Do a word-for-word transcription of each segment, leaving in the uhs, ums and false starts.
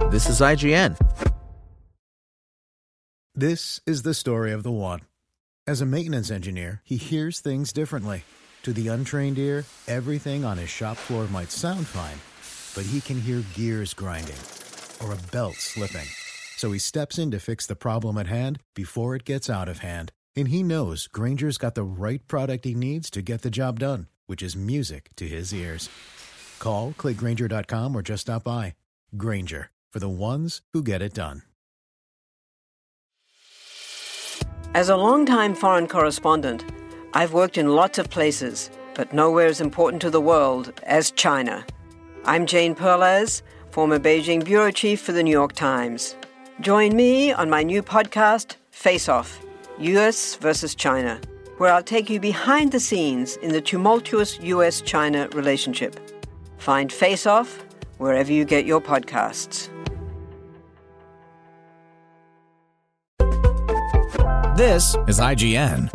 This is I G N. This is the story of the one. As a maintenance engineer, he hears things differently. To the untrained ear, everything on his shop floor might sound fine, but he can hear gears grinding or a belt slipping. So he steps in to fix the problem at hand before it gets out of hand. And he knows Grainger's got the right product he needs to get the job done, which is music to his ears. Call, click Grainger dot com, or just stop by. Grainger, for the ones who get it done. As a longtime foreign correspondent, I've worked in lots of places, but nowhere as important to the world as China. I'm Jane Perlez, former Beijing bureau chief for the New York Times. Join me on my new podcast, Face Off, U S versus China, where I'll take you behind the scenes in the tumultuous U S China relationship. Find Face Off wherever you get your podcasts. This is I G N.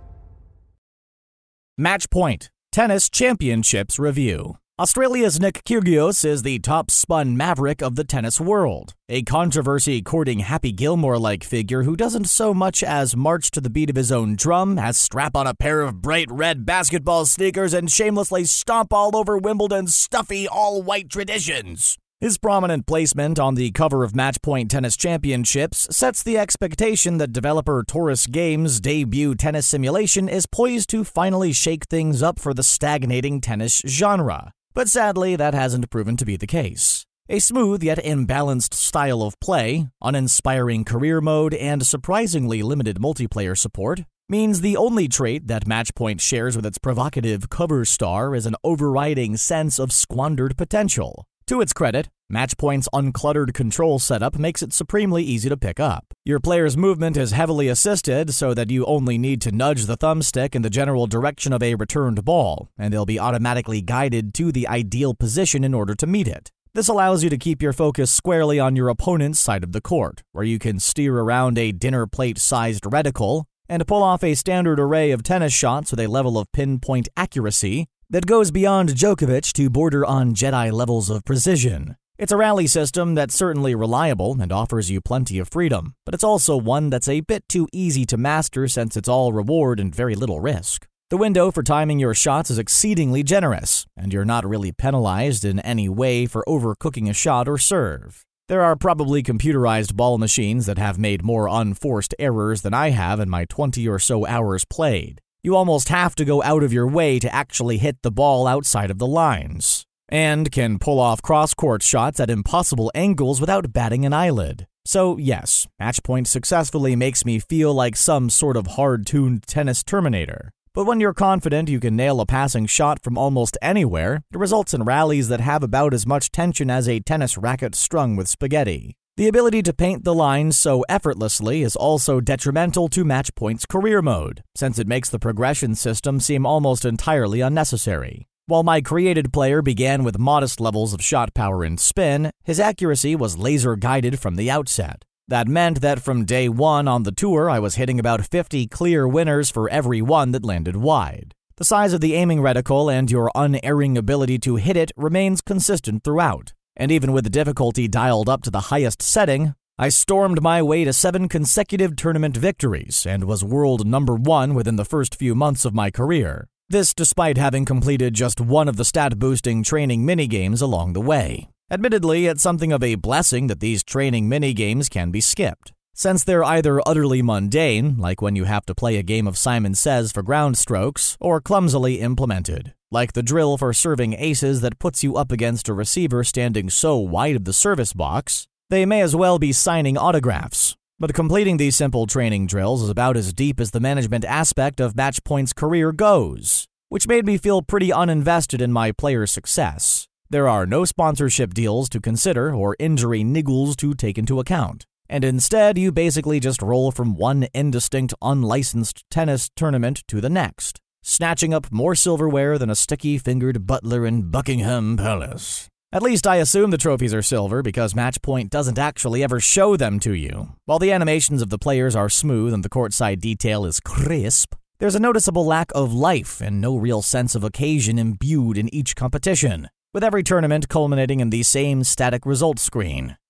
Match Point, Tennis Championships Review. Australia's Nick Kyrgios is the top-spun maverick of the tennis world, a controversy-courting Happy Gilmore-like figure who doesn't so much as march to the beat of his own drum as strap on a pair of bright red basketball sneakers and shamelessly stomp all over Wimbledon's stuffy all-white traditions. His prominent placement on the cover of Matchpoint Tennis Championships sets the expectation that developer Taurus Games' debut tennis simulation is poised to finally shake things up for the stagnating tennis genre. But sadly, that hasn't proven to be the case. A smooth yet imbalanced style of play, uninspiring career mode, and surprisingly limited multiplayer support means the only trait that Matchpoint shares with its provocative cover star is an overriding sense of squandered potential. To its credit, Matchpoint's uncluttered control setup makes it supremely easy to pick up. Your player's movement is heavily assisted so that you only need to nudge the thumbstick in the general direction of a returned ball, and they'll be automatically guided to the ideal position in order to meet it. This allows you to keep your focus squarely on your opponent's side of the court, where you can steer around a dinner plate-sized reticle and pull off a standard array of tennis shots with a level of pinpoint accuracy that goes beyond Djokovic to border on Jedi levels of precision. It's a rally system that's certainly reliable and offers you plenty of freedom, but it's also one that's a bit too easy to master since it's all reward and very little risk. The window for timing your shots is exceedingly generous, and you're not really penalized in any way for overcooking a shot or serve. There are probably computerized ball machines that have made more unforced errors than I have in my twenty or so hours played. You almost have to go out of your way to actually hit the ball outside of the lines, and can pull off cross-court shots at impossible angles without batting an eyelid. So yes, Matchpoint successfully makes me feel like some sort of hard-tuned tennis Terminator. But when you're confident you can nail a passing shot from almost anywhere, it results in rallies that have about as much tension as a tennis racket strung with spaghetti. The ability to paint the lines so effortlessly is also detrimental to Matchpoint's career mode, since it makes the progression system seem almost entirely unnecessary. While my created player began with modest levels of shot power and spin, his accuracy was laser-guided from the outset. That meant that from day one on the tour, I was hitting about fifty clear winners for every one that landed wide. The size of the aiming reticle and your unerring ability to hit it remains consistent throughout. And even with the difficulty dialed up to the highest setting, I stormed my way to seven consecutive tournament victories and was world number one within the first few months of my career. This despite having completed just one of the stat-boosting training minigames along the way. Admittedly, it's something of a blessing that these training minigames can be skipped, since they're either utterly mundane, like when you have to play a game of Simon Says for ground strokes, or clumsily implemented, like the drill for serving aces that puts you up against a receiver standing so wide of the service box, they may as well be signing autographs. But completing these simple training drills is about as deep as the management aspect of Matchpoint's career goes, which made me feel pretty uninvested in my player's success. There are no sponsorship deals to consider or injury niggles to take into account, and instead you basically just roll from one indistinct unlicensed tennis tournament to the next, snatching up more silverware than a sticky-fingered butler in Buckingham Palace. At least I assume the trophies are silver because Matchpoint doesn't actually ever show them to you. While the animations of the players are smooth and the courtside detail is crisp, there's a noticeable lack of life and no real sense of occasion imbued in each competition, with every tournament culminating in the same static results screen.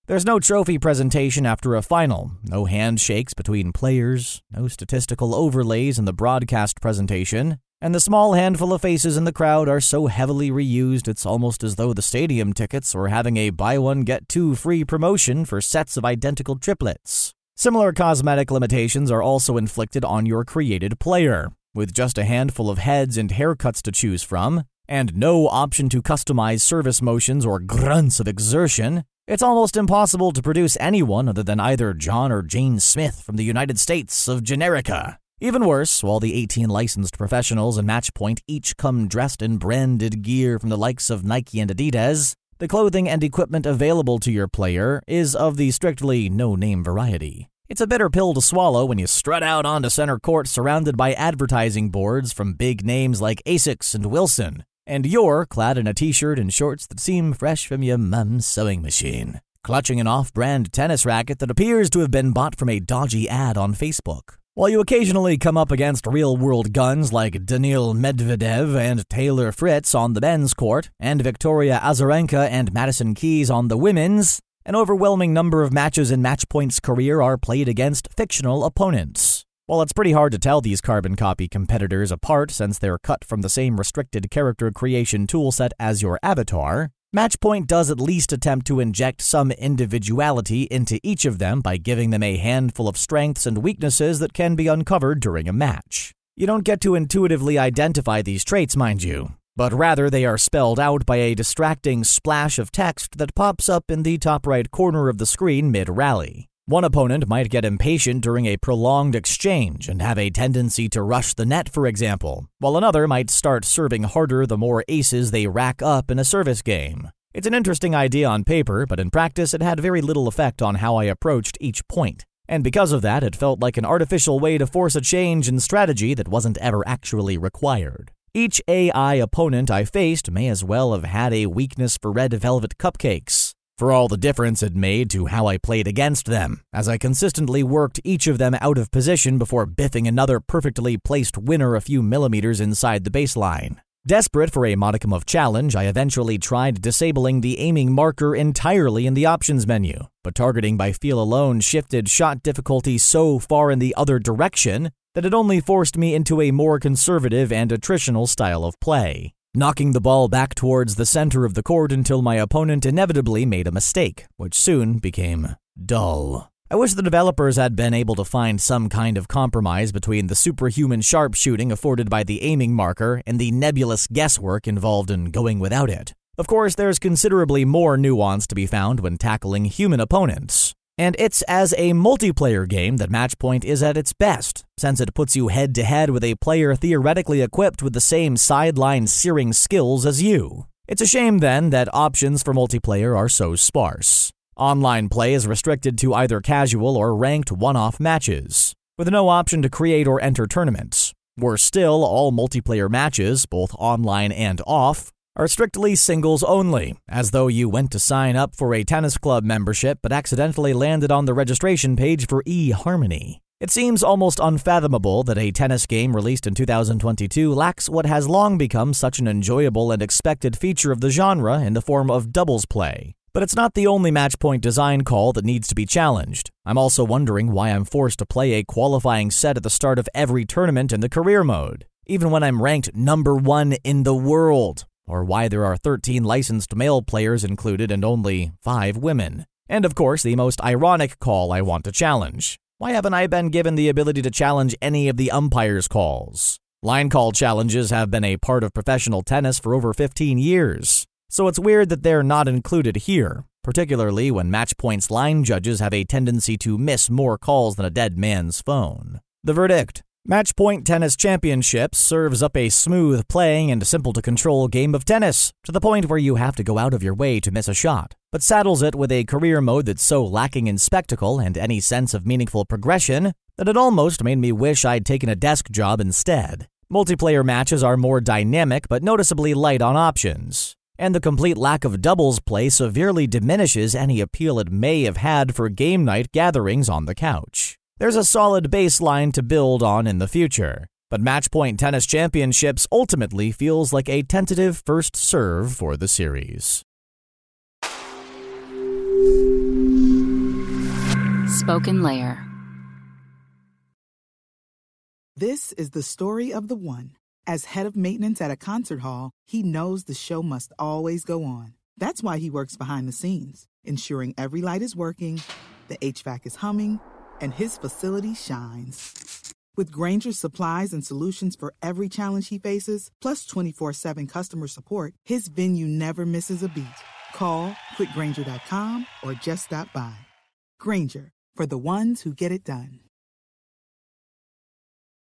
There's no trophy presentation after a final, no handshakes between players, no statistical overlays in the broadcast presentation, and the small handful of faces in the crowd are so heavily reused it's almost as though the stadium tickets were having a buy one get two free promotion for sets of identical triplets. Similar cosmetic limitations are also inflicted on your created player, with just a handful of heads and haircuts to choose from, and no option to customize service motions or grunts of exertion. It's almost impossible to produce anyone other than either John or Jane Smith from the United States of Generica. Even worse, while the eighteen licensed professionals in Matchpoint each come dressed in branded gear from the likes of Nike and Adidas, the clothing and equipment available to your player is of the strictly no-name variety. It's a bitter pill to swallow when you strut out onto center court surrounded by advertising boards from big names like Asics and Wilson, and you're clad in a t-shirt and shorts that seem fresh from your mum's sewing machine, clutching an off-brand tennis racket that appears to have been bought from a dodgy ad on Facebook. While you occasionally come up against real-world guns like Daniil Medvedev and Taylor Fritz on the men's court, and Victoria Azarenka and Madison Keys on the women's, an overwhelming number of matches in Matchpoint's career are played against fictional opponents. While it's pretty hard to tell these carbon copy competitors apart since they're cut from the same restricted character creation toolset as your avatar, Matchpoint does at least attempt to inject some individuality into each of them by giving them a handful of strengths and weaknesses that can be uncovered during a match. You don't get to intuitively identify these traits, mind you, but rather they are spelled out by a distracting splash of text that pops up in the top right corner of the screen mid-rally. One opponent might get impatient during a prolonged exchange and have a tendency to rush the net, for example, while another might start serving harder the more aces they rack up in a service game. It's an interesting idea on paper, but in practice it had very little effect on how I approached each point, and because of that it felt like an artificial way to force a change in strategy that wasn't ever actually required. Each A I opponent I faced may as well have had a weakness for red velvet cupcakes, for all the difference it made to how I played against them, as I consistently worked each of them out of position before biffing another perfectly placed winner a few millimeters inside the baseline. Desperate for a modicum of challenge, I eventually tried disabling the aiming marker entirely in the options menu, but targeting by feel alone shifted shot difficulty so far in the other direction that it only forced me into a more conservative and attritional style of play, knocking the ball back towards the center of the court until my opponent inevitably made a mistake, which soon became dull. I wish the developers had been able to find some kind of compromise between the superhuman sharpshooting afforded by the aiming marker and the nebulous guesswork involved in going without it. Of course, there's considerably more nuance to be found when tackling human opponents. And it's as a multiplayer game that Matchpoint is at its best, since it puts you head-to-head with a player theoretically equipped with the same sideline searing skills as you. It's a shame, then, that options for multiplayer are so sparse. Online play is restricted to either casual or ranked one-off matches, with no option to create or enter tournaments. Worse still, all multiplayer matches, both online and off, are strictly singles only, as though you went to sign up for a tennis club membership but accidentally landed on the registration page for eHarmony. It seems almost unfathomable that a tennis game released in two thousand twenty-two lacks what has long become such an enjoyable and expected feature of the genre in the form of doubles play. But it's not the only Matchpoint design call that needs to be challenged. I'm also wondering why I'm forced to play a qualifying set at the start of every tournament in the career mode, even when I'm ranked number one in the world, or why there are thirteen licensed male players included and only five women. And of course, the most ironic call I want to challenge. Why haven't I been given the ability to challenge any of the umpire's calls? Line call challenges have been a part of professional tennis for over fifteen years. So it's weird that they're not included here, particularly when Matchpoint's line judges have a tendency to miss more calls than a dead man's phone. The verdict: Matchpoint Tennis Championships serves up a smooth playing and simple-to-control game of tennis, to the point where you have to go out of your way to miss a shot, but saddles it with a career mode that's so lacking in spectacle and any sense of meaningful progression that it almost made me wish I'd taken a desk job instead. Multiplayer matches are more dynamic but noticeably light on options, and the complete lack of doubles play severely diminishes any appeal it may have had for game night gatherings on the couch. There's a solid baseline to build on in the future, but Matchpoint Tennis Championships ultimately feels like a tentative first serve for the series. spoken layer. This is the story of the one. As head of maintenance at a concert hall, he knows the show must always go on. That's why he works behind the scenes, ensuring every light is working, the H V A C is humming, and his facility shines. With Grainger's supplies and solutions for every challenge he faces, plus twenty-four seven customer support, his venue never misses a beat. Call quick grainger dot com or just stop by. Grainger, for the ones who get it done.